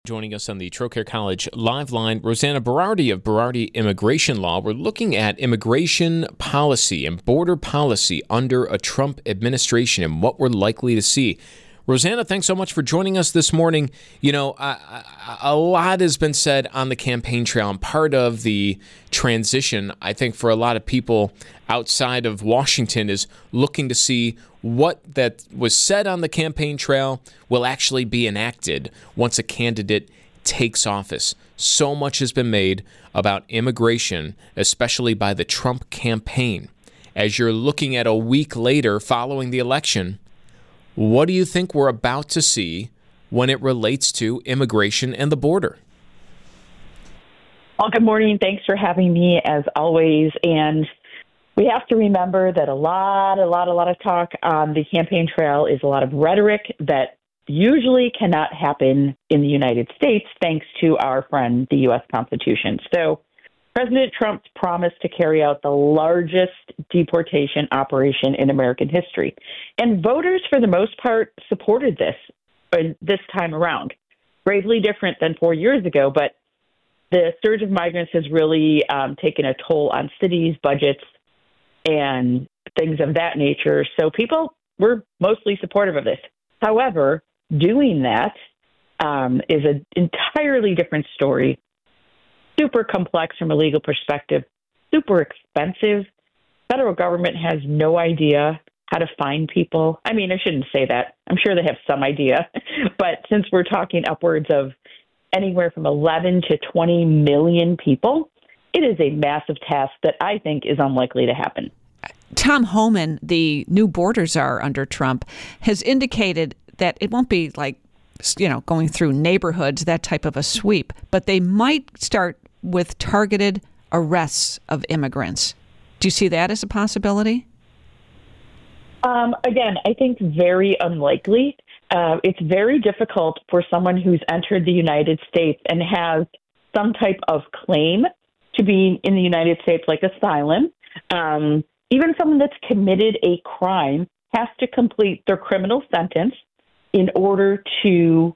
Joining us on the Trocaire College Live Line, Rosanna Berardi of Berardi Immigration Law. We're looking at immigration policy and border policy under a Trump administration and what we're likely to see. Rosanna, thanks so much for joining us this morning. You know, a lot has been said on the campaign trail, and part of the transition, I think, for a lot of people outside of Washington is looking to see what that was said on the campaign trail will actually be enacted once a candidate takes office. So much has been made about immigration, especially by the Trump campaign. As you're looking at a week later following the election, what do you think we're about to see when it relates to immigration and the border? Well, good morning. Thanks for having me as always. And we have to remember that a lot of talk on the campaign trail is a lot of rhetoric that usually cannot happen in the United States thanks to our friend, the U.S. Constitution. So President Trump's promised to carry out the largest deportation operation in American history. And voters, for the most part, supported this time around. Bravely different than 4 years ago, but the surge of migrants has really taken a toll on cities, budgets, and things of that nature. So people were mostly supportive of this. However, doing that is an entirely different story. Super complex from a legal perspective, super expensive. Federal government has no idea how to find people. I mean, I shouldn't say that. I'm sure they have some idea. But since we're talking upwards of anywhere from 11 to 20 million people, it is a massive task that I think is unlikely to happen. Tom Homan, the new border czar under Trump, has indicated that it won't be like, going through neighborhoods, that type of a sweep, but they might start with targeted arrests of immigrants. Do you see that as a possibility? Again, I think very unlikely. It's very difficult for someone who's entered the United States and has some type of claim to be in the United States, like asylum. Even someone that's committed a crime has to complete their criminal sentence in order to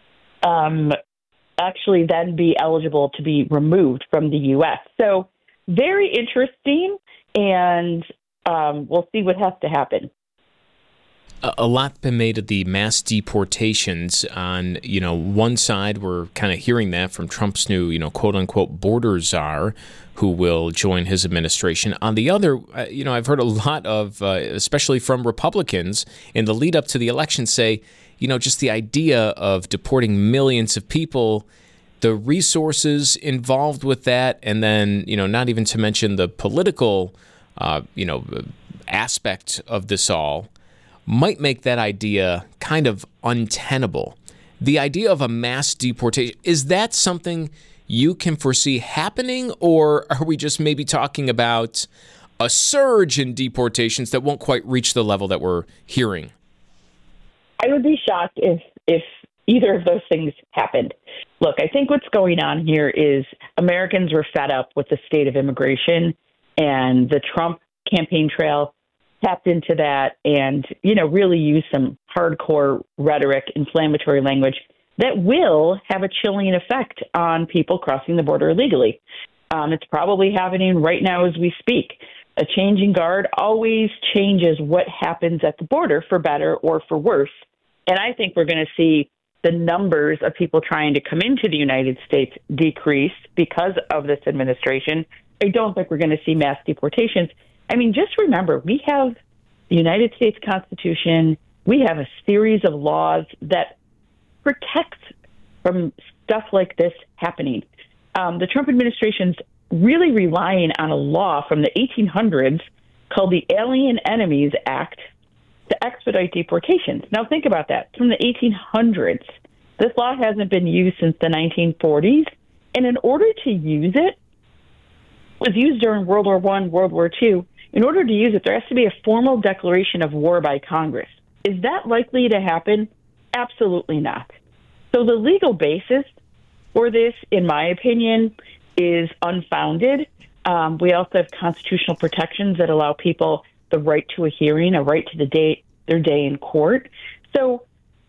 actually then be eligible to be removed from the U.S. So very interesting, and we'll see what has to happen. A lot been made of the mass deportations. On one side, we're kind of hearing that from Trump's new quote unquote border czar, who will join his administration. On the other, I've heard a lot of, especially from Republicans in the lead up to the election, say, just the idea of deporting millions of people, the resources involved with that, and then not even to mention the political aspect of this all, might make that idea kind of untenable. The idea of a mass deportation, is that something you can foresee happening, or are we just maybe talking about a surge in deportations that won't quite reach the level that we're hearing? I would be shocked if either of those things happened. Look, I think what's going on here is Americans were fed up with the state of immigration, and the Trump campaign trail tapped into that and, really used some hardcore rhetoric, inflammatory language that will have a chilling effect on people crossing the border illegally. It's probably happening right now as we speak. A changing guard always changes what happens at the border for better or for worse. And I think we're going to see the numbers of people trying to come into the United States decrease because of this administration. I don't think we're going to see mass deportations. I mean, just remember, we have the United States Constitution. We have a series of laws that protect from stuff like this happening. The Trump administration's really relying on a law from the 1800s called the Alien Enemies Act to expedite deportations. Now, think about that. It's from the 1800s. This law hasn't been used since the 1940s. And in order to use it, was used during World War I, World War II. In order to use it, there has to be a formal declaration of war by Congress. Is that likely to happen? Absolutely not. So the legal basis for this, in my opinion, is unfounded. We also have constitutional protections that allow people the right to a hearing, a right to their day in court. So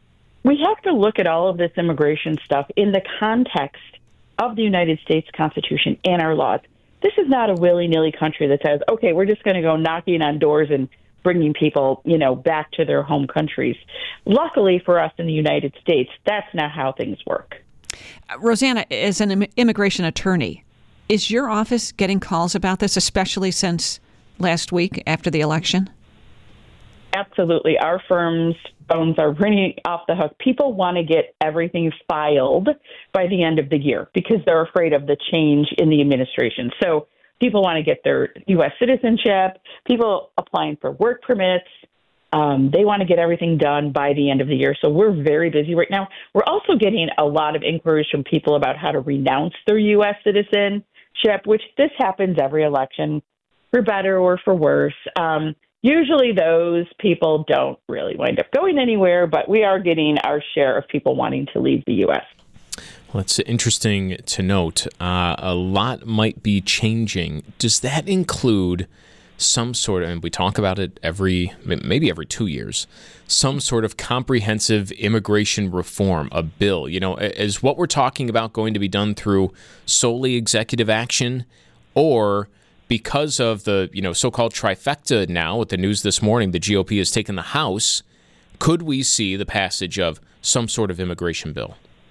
We have to look at all of this immigration stuff in the context of the United States Constitution and our laws. This is not a willy-nilly country that says, okay, we're just going to go knocking on doors and bringing people, back to their home countries. Luckily for us in the United States, that's not how things work. Rosanna, as an immigration attorney, is your office getting calls about this, especially since last week after the election? Absolutely. Our firm's phones are ringing off the hook. People want to get everything filed by the end of the year because they're afraid of the change in the administration. So people want to get their U.S. citizenship, people applying for work permits. They want to get everything done by the end of the year. So we're very busy right now. We're also getting a lot of inquiries from people about how to renounce their U.S. citizenship, which this happens every election, for better or for worse. Usually those people don't really wind up going anywhere, but we are getting our share of people wanting to leave the U.S. Well, it's interesting to note. A lot might be changing. Does that include some sort of, and we talk about it maybe every 2 years, some sort of comprehensive immigration reform, a bill? Is what we're talking about going to be done through solely executive action, or because of the so-called trifecta now with the news this morning, the GOP has taken the House, could we see the passage of some sort of immigration bill?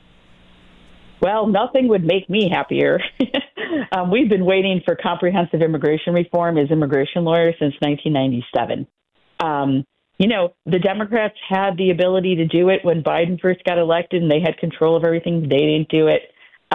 Well, nothing would make me happier. We've been waiting for comprehensive immigration reform as immigration lawyers since 1997. The Democrats had the ability to do it when Biden first got elected and they had control of everything. They didn't do it.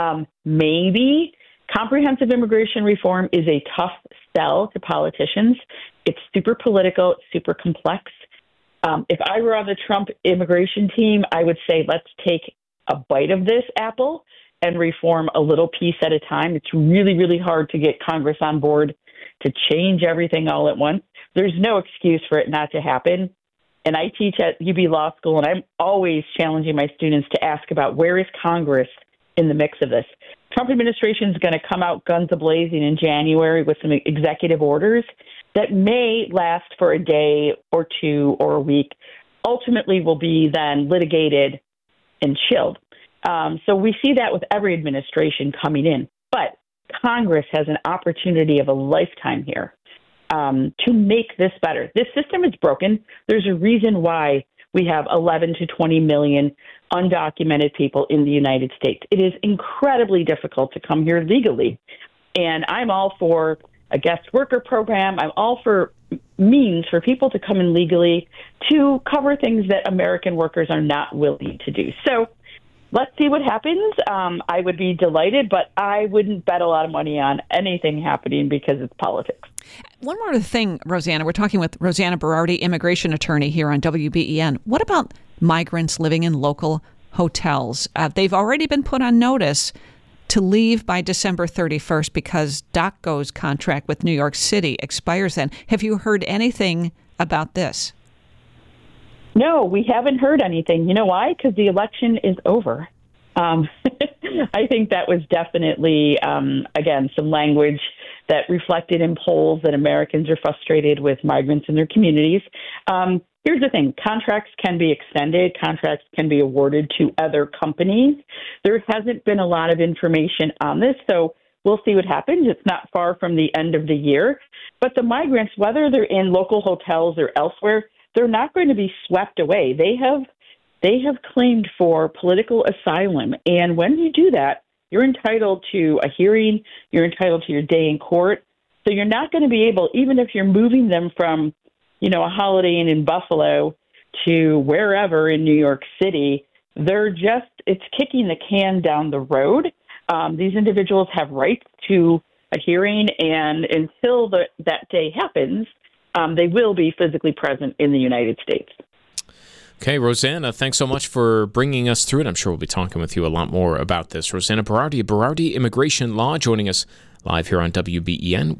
Maybe comprehensive immigration reform is a tough sell to politicians. It's super political. It's super complex. If I were on the Trump immigration team, I would say, let's take a bite of this apple and reform a little piece at a time. It's really, really hard to get Congress on board to change everything all at once. There's no excuse for it not to happen. And I teach at UB Law School, and I'm always challenging my students to ask about where is Congress in the mix of this. Trump administration is going to come out guns a-blazing in January with some executive orders that may last for a day or two or a week, ultimately will be then litigated and chilled. So we see that with every administration coming in. But Congress has an opportunity of a lifetime here to make this better. This system is broken. There's a reason why we have 11 to 20 million undocumented people in the United States. It is incredibly difficult to come here legally. And I'm all for a guest worker program. I'm all for means for people to come in legally to cover things that American workers are not willing to do. So let's see what happens. I would be delighted, but I wouldn't bet a lot of money on anything happening because it's politics. One more thing, Rosanna. We're talking with Rosanna Berardi, immigration attorney here on WBEN. What about migrants living in local hotels? They've already been put on notice to leave by December 31st because DocGo's contract with New York City expires then. Have you heard anything about this? No, we haven't heard anything. You know why? Because the election is over. I think that was definitely, again, some language that reflected in polls that Americans are frustrated with migrants in their communities. Here's the thing. Contracts can be extended. Contracts can be awarded to other companies. There hasn't been a lot of information on this, so we'll see what happens. It's not far from the end of the year. But the migrants, whether they're in local hotels or elsewhere, they're not going to be swept away. They have claimed for political asylum. And when you do that, you're entitled to a hearing. You're entitled to your day in court. So you're not going to be able, even if you're moving them from, a Holiday Inn in Buffalo to wherever in New York City, it's kicking the can down the road. These individuals have rights to a hearing, and until that day happens, they will be physically present in the United States. Okay, Rosanna, thanks so much for bringing us through it. I'm sure we'll be talking with you a lot more about this. Rosanna Berardi, Berardi Immigration Law, joining us live here on WBEN.